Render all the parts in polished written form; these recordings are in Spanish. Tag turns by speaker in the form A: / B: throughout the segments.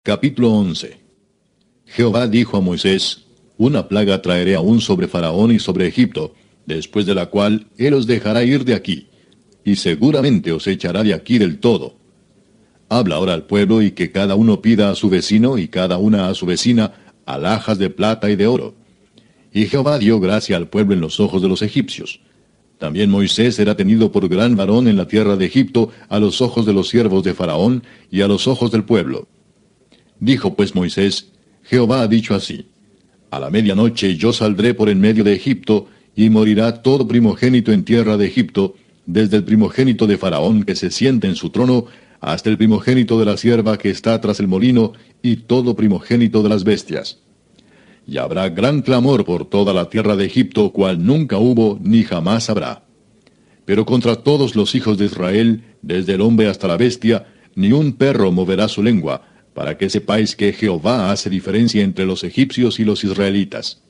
A: Capítulo 11. Jehová dijo a Moisés: Una plaga traeré aún sobre Faraón y sobre Egipto, después de la cual él os dejará ir de aquí, y seguramente os echará de aquí del todo. Habla ahora al pueblo, y que cada uno pida a su vecino y cada una a su vecina alhajas de plata y de oro. Y Jehová dio gracia al pueblo en los ojos de los egipcios. También Moisés era tenido por gran varón en la tierra de Egipto a los ojos de los siervos de Faraón y a los ojos del pueblo. Dijo pues Moisés: Jehová ha dicho así: A la medianoche yo saldré por en medio de Egipto, y morirá todo primogénito en tierra de Egipto, desde el primogénito de Faraón que se siente en su trono, hasta el primogénito de la sierva que está tras el molino, y todo primogénito de las bestias. Y habrá gran clamor por toda la tierra de Egipto, cual nunca hubo ni jamás habrá. Pero contra todos los hijos de Israel, desde el hombre hasta la bestia, ni un perro moverá su lengua, para que sepáis que Jehová hace diferencia entre los egipcios y los israelitas.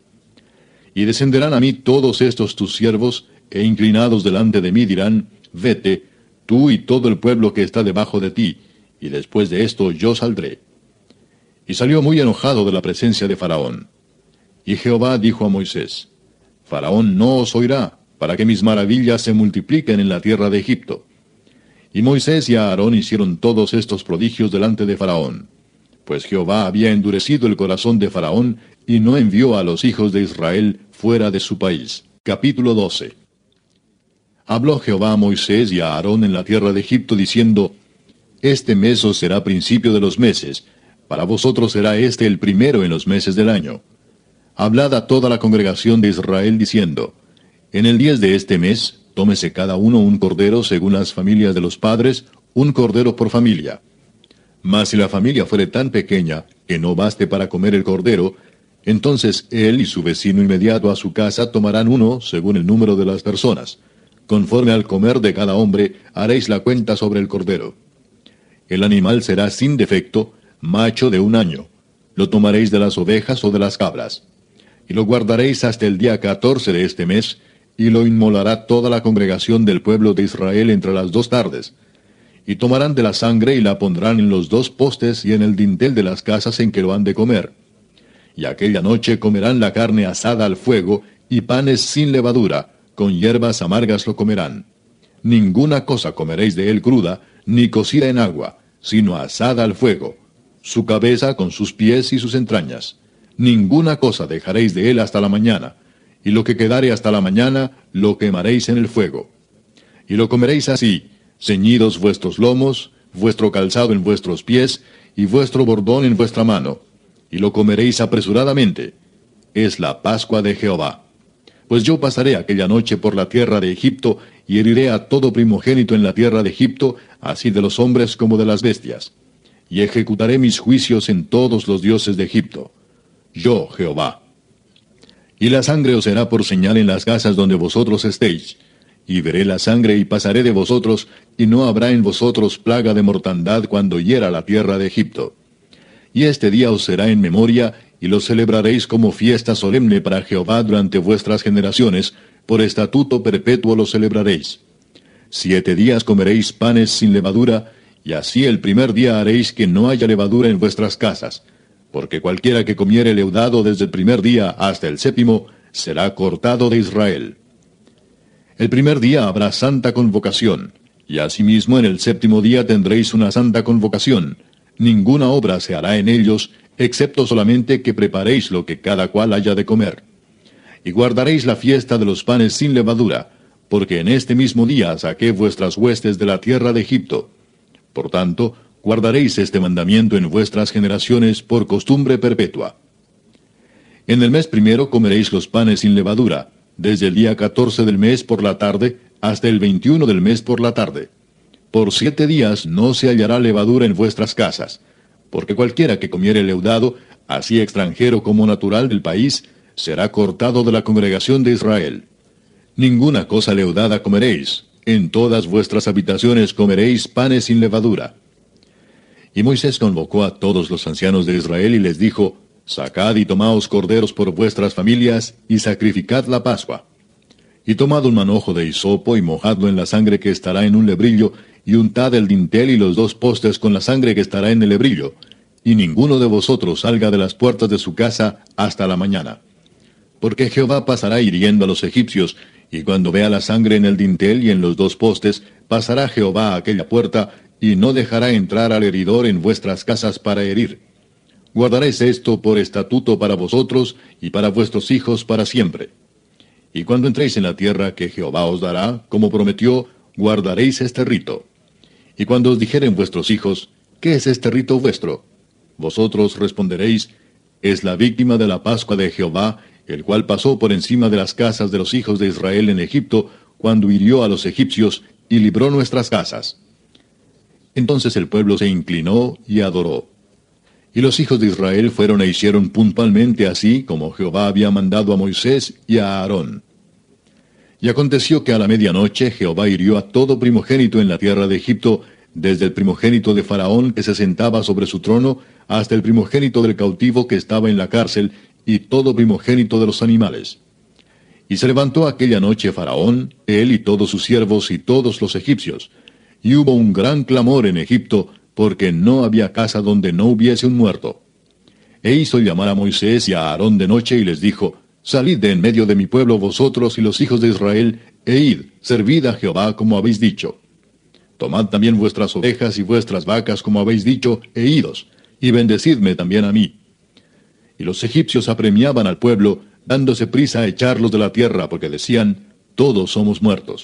A: Y descenderán a mí todos estos tus siervos, e inclinados delante de mí dirán: Vete, tú y todo el pueblo que está debajo de ti, y después de esto yo saldré. Y salió muy enojado de la presencia de Faraón. Y Jehová dijo a Moisés: Faraón no os oirá, para que mis maravillas se multipliquen en la tierra de Egipto. Y Moisés y Aarón hicieron todos estos prodigios delante de Faraón, pues Jehová había endurecido el corazón de Faraón, y no envió a los hijos de Israel fuera de su país. Capítulo 12. Habló Jehová a Moisés y a Aarón en la tierra de Egipto, diciendo: Este mes os será principio de los meses, para vosotros será este el primero en los meses del año. Hablad a toda la congregación de Israel, diciendo: En el 10 de este mes, tómese cada uno un cordero según las familias de los padres, un cordero por familia. Mas si la familia fuere tan pequeña que no baste para comer el cordero, entonces él y su vecino inmediato a su casa tomarán uno según el número de las personas. Conforme al comer de cada hombre, haréis la cuenta sobre el cordero. El animal será sin defecto, macho de 1 año. Lo tomaréis de las ovejas o de las cabras. Y lo guardaréis hasta el día 14 de este mes, y lo inmolará toda la congregación del pueblo de Israel entre las 2 tardes. Y tomarán de la sangre y la pondrán en los 2 postes y en el dintel de las casas en que lo han de comer. Y aquella noche comerán la carne asada al fuego, y panes sin levadura, con hierbas amargas lo comerán. Ninguna cosa comeréis de él cruda, ni cocida en agua, sino asada al fuego, su cabeza con sus pies y sus entrañas. Ninguna cosa dejaréis de él hasta la mañana, y lo que quedare hasta la mañana lo quemaréis en el fuego. Y lo comeréis así: ceñidos vuestros lomos, vuestro calzado en vuestros pies, y vuestro bordón en vuestra mano, y lo comeréis apresuradamente. Es la Pascua de Jehová. Pues yo pasaré aquella noche por la tierra de Egipto, y heriré a todo primogénito en la tierra de Egipto, así de los hombres como de las bestias. Y ejecutaré mis juicios en todos los dioses de Egipto. Yo, Jehová. Y la sangre os será por señal en las casas donde vosotros estéis. Y veré la sangre y pasaré de vosotros, y no habrá en vosotros plaga de mortandad cuando hiera la tierra de Egipto. Y este día os será en memoria, y lo celebraréis como fiesta solemne para Jehová durante vuestras generaciones, por estatuto perpetuo lo celebraréis. 7 días comeréis panes sin levadura, y así el primer día haréis que no haya levadura en vuestras casas, porque cualquiera que comiere leudado desde el primer día hasta el 7º, será cortado de Israel. El primer día habrá santa convocación, y asimismo en el 7º día tendréis una santa convocación. Ninguna obra se hará en ellos, excepto solamente que preparéis lo que cada cual haya de comer. Y guardaréis la fiesta de los panes sin levadura, porque en este mismo día saqué vuestras huestes de la tierra de Egipto. Por tanto, guardaréis este mandamiento en vuestras generaciones por costumbre perpetua. En el mes primero comeréis los panes sin levadura, desde el día 14 del mes por la tarde hasta el 21 del mes por la tarde. Por 7 días no se hallará levadura en vuestras casas, porque cualquiera que comiere leudado, así extranjero como natural del país, será cortado de la congregación de Israel. Ninguna cosa leudada comeréis, en todas vuestras habitaciones comeréis panes sin levadura. Y Moisés convocó a todos los ancianos de Israel y les dijo: Sacad y tomaos corderos por vuestras familias, y sacrificad la Pascua. Y tomad un manojo de hisopo, y mojadlo en la sangre que estará en un lebrillo, y untad el dintel y los 2 postes con la sangre que estará en el lebrillo, y ninguno de vosotros salga de las puertas de su casa hasta la mañana. Porque Jehová pasará hiriendo a los egipcios, y cuando vea la sangre en el dintel y en los dos postes, pasará Jehová a aquella puerta, y no dejará entrar al heridor en vuestras casas para herir. Guardaréis esto por estatuto para vosotros y para vuestros hijos para siempre. Y cuando entréis en la tierra que Jehová os dará, como prometió, guardaréis este rito. Y cuando os dijeren vuestros hijos, ¿qué es este rito vuestro? Vosotros responderéis, es la víctima de la Pascua de Jehová, el cual pasó por encima de las casas de los hijos de Israel en Egipto, cuando hirió a los egipcios y libró nuestras casas. Entonces el pueblo se inclinó y adoró. Y los hijos de Israel fueron e hicieron puntualmente así como Jehová había mandado a Moisés y a Aarón. Y aconteció que a la medianoche Jehová hirió a todo primogénito en la tierra de Egipto, desde el primogénito de Faraón que se sentaba sobre su trono, hasta el primogénito del cautivo que estaba en la cárcel, y todo primogénito de los animales. Y se levantó aquella noche Faraón, él y todos sus siervos y todos los egipcios. Y hubo un gran clamor en Egipto, porque no había casa donde no hubiese un muerto. E hizo llamar a Moisés y a Aarón de noche y les dijo, Salid de en medio de mi pueblo vosotros y los hijos de Israel, e id, servid a Jehová como habéis dicho. Tomad también vuestras ovejas y vuestras vacas como habéis dicho, e idos, y bendecidme también a mí. Y los egipcios apremiaban al pueblo, dándose prisa a echarlos de la tierra, porque decían, todos somos muertos.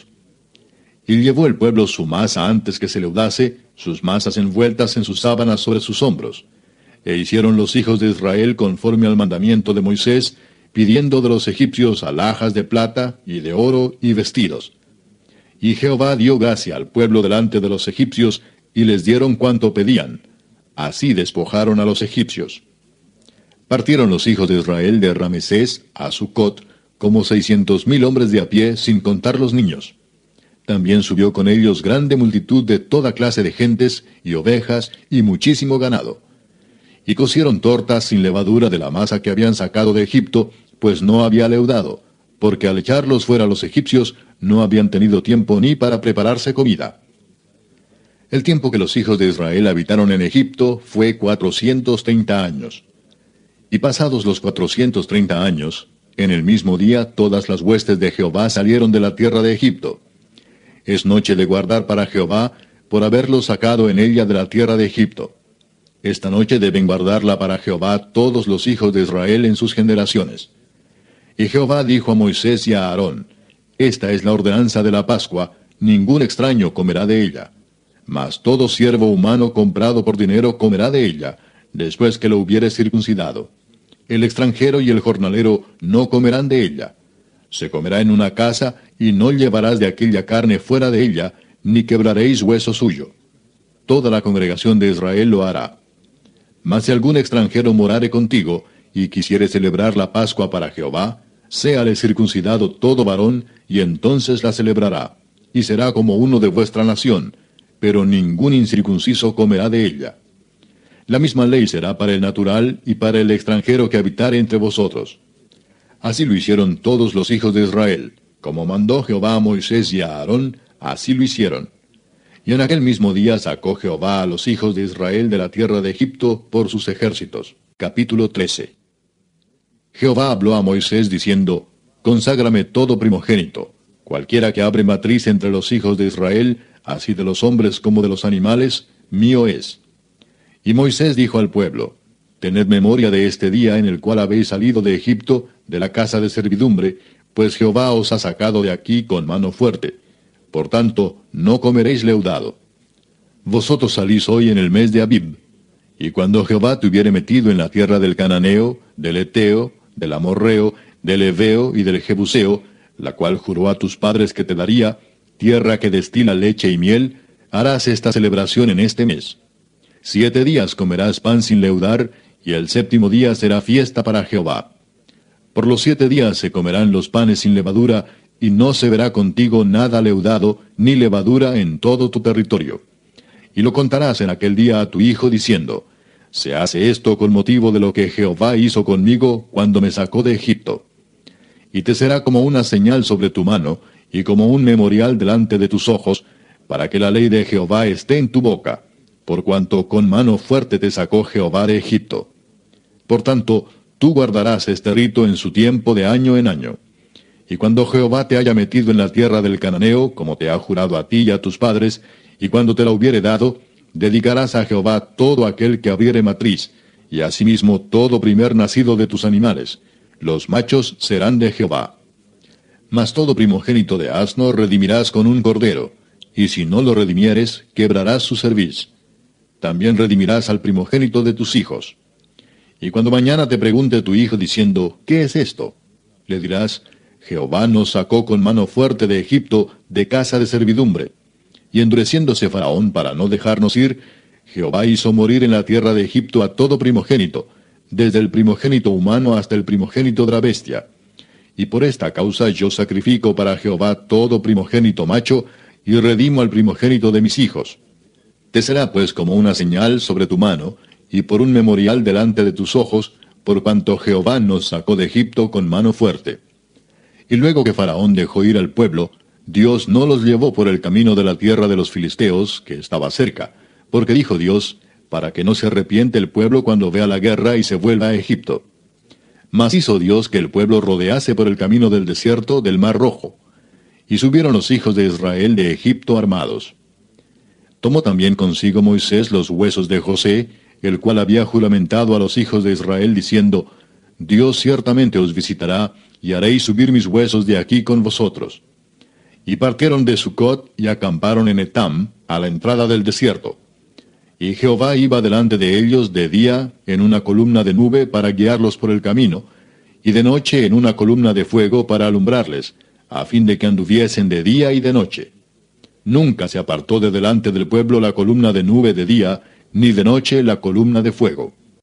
A: Y llevó el pueblo su masa antes que se leudase, sus masas envueltas en sus sábanas sobre sus hombros. E hicieron los hijos de Israel conforme al mandamiento de Moisés, pidiendo de los egipcios alhajas de plata y de oro y vestidos. Y Jehová dio gracia al pueblo delante de los egipcios, y les dieron cuanto pedían. Así despojaron a los egipcios. Partieron los hijos de Israel de Ramesés a Sucot, como 600,000 hombres de a pie, sin contar los niños. También subió con ellos grande multitud de toda clase de gentes, y ovejas, y muchísimo ganado. Y cocieron tortas sin levadura de la masa que habían sacado de Egipto, pues no había leudado, porque al echarlos fuera los egipcios, no habían tenido tiempo ni para prepararse comida. El tiempo que los hijos de Israel habitaron en Egipto fue 430 años. Y pasados los 430 años, en el mismo día todas las huestes de Jehová salieron de la tierra de Egipto. Es noche de guardar para Jehová, por haberlos sacado en ella de la tierra de Egipto. Esta noche deben guardarla para Jehová todos los hijos de Israel en sus generaciones. Y Jehová dijo a Moisés y a Aarón, Esta es la ordenanza de la Pascua, ningún extraño comerá de ella. Mas todo siervo humano comprado por dinero comerá de ella, después que lo hubiere circuncidado. El extranjero y el jornalero no comerán de ella. Se comerá en una casa, y no llevarás de aquella carne fuera de ella, ni quebraréis hueso suyo. Toda la congregación de Israel lo hará. Mas si algún extranjero morare contigo, y quisiere celebrar la Pascua para Jehová, séale circuncidado todo varón, y entonces la celebrará, y será como uno de vuestra nación, pero ningún incircunciso comerá de ella. La misma ley será para el natural y para el extranjero que habitare entre vosotros. Así lo hicieron todos los hijos de Israel, como mandó Jehová a Moisés y a Aarón, así lo hicieron. Y en aquel mismo día sacó Jehová a los hijos de Israel de la tierra de Egipto por sus ejércitos. Capítulo 13. Jehová habló a Moisés diciendo, Conságrame todo primogénito, cualquiera que abre matriz entre los hijos de Israel, así de los hombres como de los animales, mío es. Y Moisés dijo al pueblo, Tened memoria de este día en el cual habéis salido de Egipto, de la casa de servidumbre, pues Jehová os ha sacado de aquí con mano fuerte. Por tanto, no comeréis leudado. Vosotros salís hoy en el mes de Abib. Y cuando Jehová te hubiere metido en la tierra del Cananeo, del Eteo, del Amorreo, del Heveo y del Jebuseo, la cual juró a tus padres que te daría, tierra que destila leche y miel, harás esta celebración en este mes. 7 días comerás pan sin leudar, y el 7º día será fiesta para Jehová. Por los 7 días se comerán los panes sin levadura, y no se verá contigo nada leudado, ni levadura en todo tu territorio. Y lo contarás en aquel día a tu hijo, diciendo, Se hace esto con motivo de lo que Jehová hizo conmigo cuando me sacó de Egipto. Y te será como una señal sobre tu mano, y como un memorial delante de tus ojos, para que la ley de Jehová esté en tu boca. por cuanto con mano fuerte te sacó Jehová de Egipto. Por tanto, tú guardarás este rito en su tiempo de año en año. Y cuando Jehová te haya metido en la tierra del cananeo, como te ha jurado a ti y a tus padres, y cuando te la hubiere dado, dedicarás a Jehová todo aquel que abriere matriz, y asimismo todo primer nacido de tus animales. Los machos serán de Jehová. Mas todo primogénito de asno redimirás con un cordero, y si no lo redimieres, quebrarás su cerviz. También redimirás al primogénito de tus hijos. Y cuando mañana te pregunte tu hijo diciendo, ¿qué es esto?, le dirás, Jehová nos sacó con mano fuerte de Egipto, de casa de servidumbre. Y endureciéndose Faraón para no dejarnos ir, Jehová hizo morir en la tierra de Egipto a todo primogénito, desde el primogénito humano hasta el primogénito de la bestia. Y por esta causa yo sacrifico para Jehová todo primogénito macho, y redimo al primogénito de mis hijos. Te será pues como una señal sobre tu mano, y por un memorial delante de tus ojos, por cuanto Jehová nos sacó de Egipto con mano fuerte. Y luego que Faraón dejó ir al pueblo, Dios no los llevó por el camino de la tierra de los filisteos, que estaba cerca, porque dijo Dios, para que no se arrepiente el pueblo cuando vea la guerra y se vuelva a Egipto. Mas hizo Dios que el pueblo rodease por el camino del desierto del Mar Rojo. Y subieron los hijos de Israel de Egipto armados. Tomó también consigo Moisés los huesos de José, el cual había juramentado a los hijos de Israel, diciendo, Dios ciertamente os visitará, y haréis subir mis huesos de aquí con vosotros. Y partieron de Sucot, y acamparon en Etam, a la entrada del desierto. Y Jehová iba delante de ellos de día en una columna de nube para guiarlos por el camino, y de noche en una columna de fuego para alumbrarles, a fin de que anduviesen de día y de noche. Nunca se apartó de delante del pueblo la columna de nube de día, ni de noche la columna de fuego.